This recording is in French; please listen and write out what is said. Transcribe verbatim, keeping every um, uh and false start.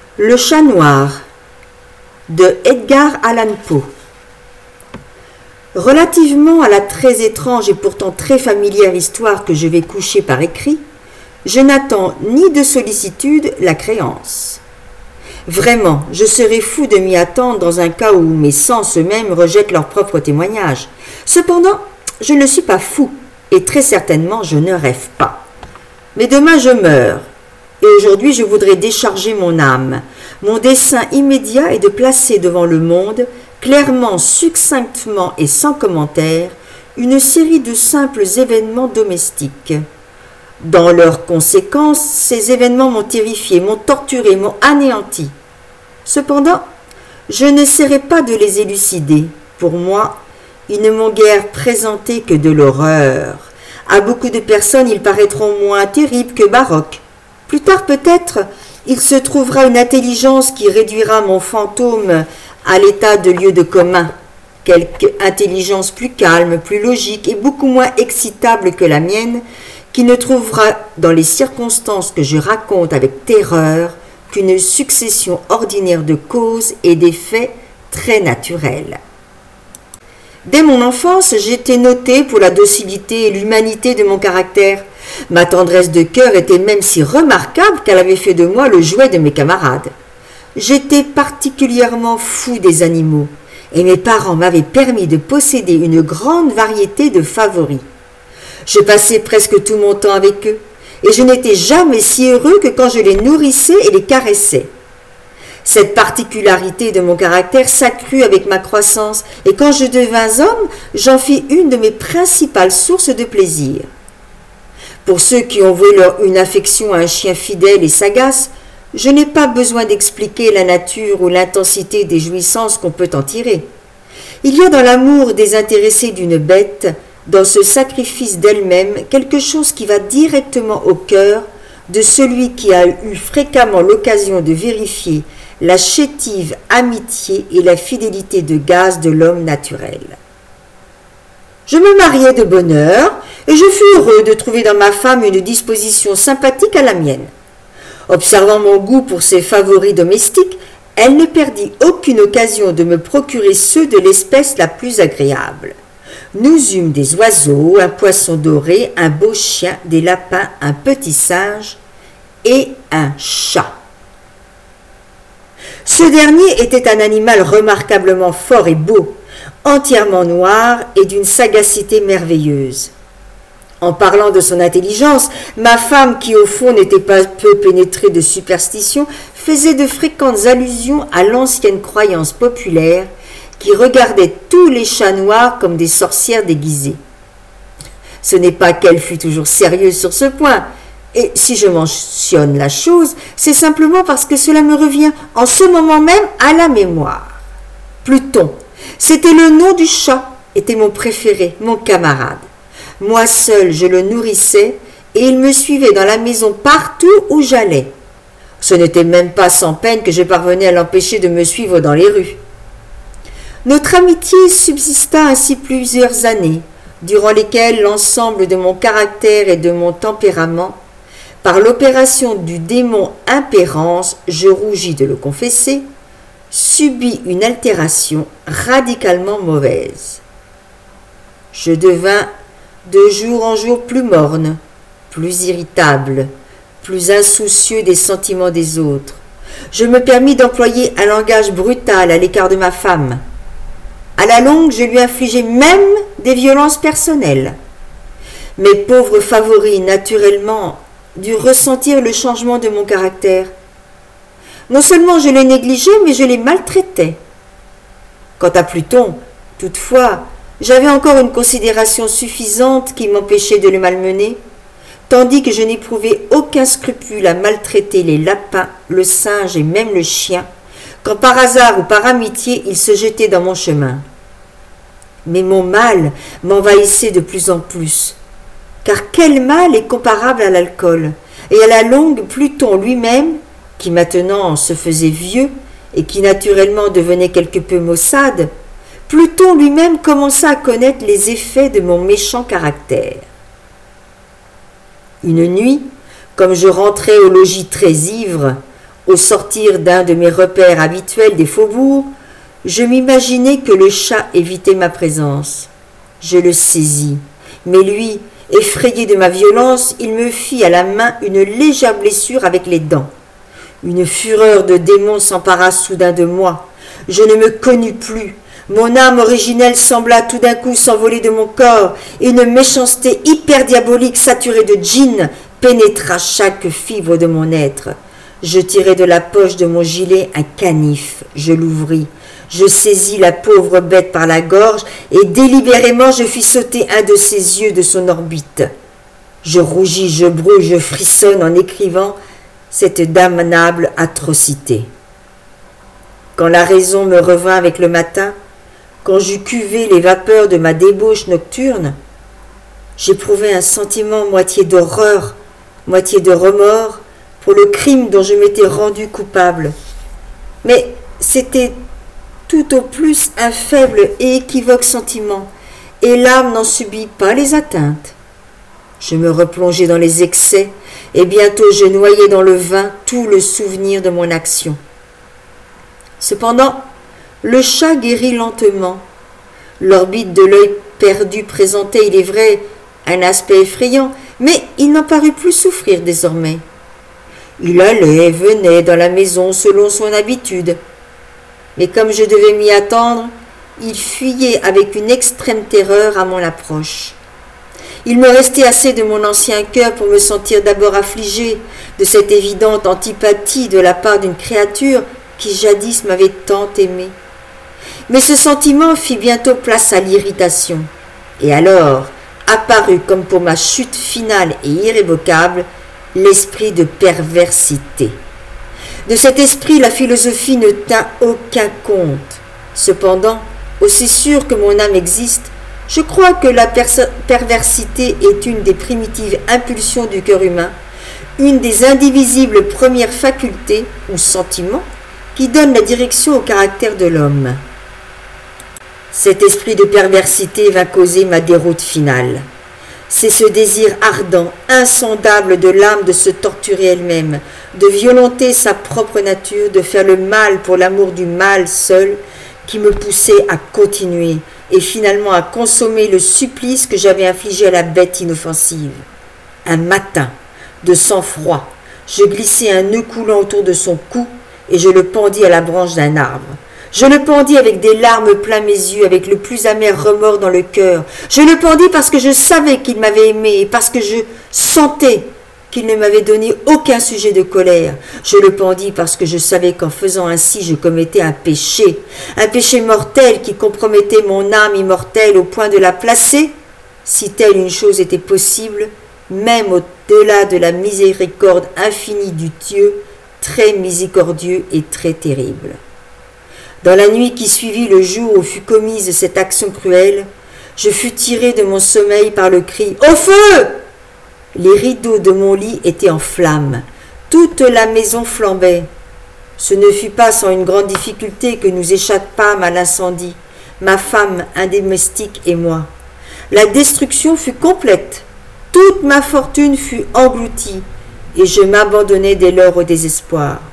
Le chat noir de Edgar Allan Poe. Relativement à la très étrange et pourtant très familière histoire que je vais coucher par écrit, je n'attends ni de sollicitude la créance. Vraiment, je serais fou de m'y attendre dans un cas où mes sens eux-mêmes rejettent leur propre témoignage. Cependant, je ne suis pas fou, et très certainement je ne rêve pas. Mais demain je meurs, et aujourd'hui je voudrais décharger mon âme. Mon dessein immédiat est de placer devant le monde, clairement, succinctement et sans commentaire, une série de simples événements domestiques. Dans leurs conséquences, ces événements m'ont terrifié, m'ont torturé, m'ont anéanti. Cependant, je n'essaierai pas de les élucider. Pour moi, ils ne m'ont guère présenté que de l'horreur. À beaucoup de personnes, ils paraîtront moins terribles que baroques. Plus tard, peut-être, il se trouvera une intelligence qui réduira mon fantôme à l'état de lieu de commun. Quelque intelligence plus calme, plus logique et beaucoup moins excitable que la mienne, qui ne trouvera dans les circonstances que je raconte avec terreur qu'une succession ordinaire de causes et d'effets très naturels. Dès mon enfance, j'étais notée pour la docilité et l'humanité de mon caractère. Ma tendresse de cœur était même si remarquable qu'elle avait fait de moi le jouet de mes camarades. J'étais particulièrement fou des animaux, et mes parents m'avaient permis de posséder une grande variété de favoris. Je passais presque tout mon temps avec eux, et je n'étais jamais si heureux que quand je les nourrissais et les caressais. Cette particularité de mon caractère s'accrut avec ma croissance, et quand je devins homme, j'en fis une de mes principales sources de plaisir. Pour ceux qui ont voué leur une affection à un chien fidèle et sagace, je n'ai pas besoin d'expliquer la nature ou l'intensité des jouissances qu'on peut en tirer. Il y a dans l'amour désintéressé d'une bête, dans ce sacrifice d'elle-même, quelque chose qui va directement au cœur de celui qui a eu fréquemment l'occasion de vérifier la chétive amitié et la fidélité de gaz de l'homme naturel. Je me mariai de bonne heure, et je fus heureux de trouver dans ma femme une disposition sympathique à la mienne. Observant mon goût pour ses favoris domestiques, elle ne perdit aucune occasion de me procurer ceux de l'espèce la plus agréable. Nous eûmes des oiseaux, un poisson doré, un beau chien, des lapins, un petit singe et un chat. Ce dernier était un animal remarquablement fort et beau, entièrement noir et d'une sagacité merveilleuse. En parlant de son intelligence, ma femme, qui au fond n'était pas peu pénétrée de superstition, faisait de fréquentes allusions à l'ancienne croyance populaire qui regardait tous les chats noirs comme des sorcières déguisées. Ce n'est pas qu'elle fût toujours sérieuse sur ce point, et si je mentionne la chose, c'est simplement parce que cela me revient en ce moment même à la mémoire. Pluton, c'était le nom du chat, était mon préféré, mon camarade. Moi seul, je le nourrissais et il me suivait dans la maison partout où j'allais. Ce n'était même pas sans peine que je parvenais à l'empêcher de me suivre dans les rues. Notre amitié subsista ainsi plusieurs années, durant lesquelles l'ensemble de mon caractère et de mon tempérament, par l'opération du démon impérance, je rougis de le confesser, subit une altération radicalement mauvaise. Je devins de jour en jour plus morne, plus irritable, plus insoucieux des sentiments des autres. Je me permis d'employer un langage brutal à l'égard de ma femme. À la longue, je lui infligeai même des violences personnelles. Mes pauvres favoris, naturellement, durent ressentir le changement de mon caractère. Non seulement je les négligeais, mais je les maltraitais. Quant à Pluton, toutefois, j'avais encore une considération suffisante qui m'empêchait de le malmener, tandis que je n'éprouvais aucun scrupule à maltraiter les lapins, le singe et même le chien, quand par hasard ou par amitié ils se jetaient dans mon chemin. Mais mon mal m'envahissait de plus en plus, car quel mal est comparable à l'alcool, et à la longue Pluton lui-même, qui maintenant se faisait vieux et qui naturellement devenait quelque peu maussade, Pluton lui-même commença à connaître les effets de mon méchant caractère. Une nuit, comme je rentrais au logis très ivre, Au sortir d'un de mes repères habituels des faubourgs, je m'imaginais que le chat évitait ma présence. Je le saisis, mais lui, effrayé de ma violence, il me fit à la main une légère blessure avec les dents. Une fureur de démon s'empara soudain de moi. Je ne me connus plus. Mon âme originelle sembla tout d'un coup s'envoler de mon corps, et une méchanceté hyper diabolique saturée de djinn pénétra chaque fibre de mon être. Je tirai de la poche de mon gilet un canif, je l'ouvris. Je saisis la pauvre bête par la gorge et délibérément je fis sauter un de ses yeux de son orbite. Je rougis, je brûle, je frissonne en écrivant cette damnable atrocité. Quand la raison me revint avec le matin, quand j'eus cuvé les vapeurs de ma débauche nocturne, j'éprouvai un sentiment moitié d'horreur, moitié de remords pour le crime dont je m'étais rendu coupable. Mais c'était tout au plus un faible et équivoque sentiment, et l'âme n'en subit pas les atteintes. Je me replongeai dans les excès, et bientôt je noyai dans le vin tout le souvenir de mon action. Cependant, le chat guérit lentement. L'orbite de l'œil perdu présentait, il est vrai, un aspect effrayant, mais il n'en parut plus souffrir désormais. Il allait et venait dans la maison selon son habitude. Mais comme je devais m'y attendre, il fuyait avec une extrême terreur à mon approche. Il me restait assez de mon ancien cœur pour me sentir d'abord affligé de cette évidente antipathie de la part d'une créature qui jadis m'avait tant aimé. Mais ce sentiment fit bientôt place à l'irritation, et alors apparut comme pour ma chute finale et irrévocable l'esprit de perversité. De cet esprit, la philosophie ne tint aucun compte. Cependant, aussi sûr que mon âme existe, je crois que la perversité est une des primitives impulsions du cœur humain, une des indivisibles premières facultés ou sentiments qui donnent la direction au caractère de l'homme. Cet esprit de perversité va causer ma déroute finale. C'est ce désir ardent, insondable de l'âme de se torturer elle-même, de violenter sa propre nature, de faire le mal pour l'amour du mal seul, qui me poussait à continuer et finalement à consommer le supplice que j'avais infligé à la bête inoffensive. Un matin, de sang-froid, je glissai un nœud coulant autour de son cou et je le pendis à la branche d'un arbre. Je le pendis avec des larmes plein mes yeux, avec le plus amer remords dans le cœur. Je le pendis parce que je savais qu'il m'avait aimé et parce que je sentais qu'il ne m'avait donné aucun sujet de colère. Je le pendis parce que je savais qu'en faisant ainsi, je commettais un péché, un péché mortel qui compromettait mon âme immortelle au point de la placer, si telle une chose était possible, même au-delà de la miséricorde infinie du Dieu, très miséricordieux et très terrible. Dans la nuit qui suivit le jour où fut commise cette action cruelle, je fus tiré de mon sommeil par le cri « Au feu !» Les rideaux de mon lit étaient en flammes. Toute la maison flambait. Ce ne fut pas sans une grande difficulté que nous échappâmes à l'incendie, ma femme, un domestique et moi. La destruction fut complète. Toute ma fortune fut engloutie, et je m'abandonnai dès lors au désespoir.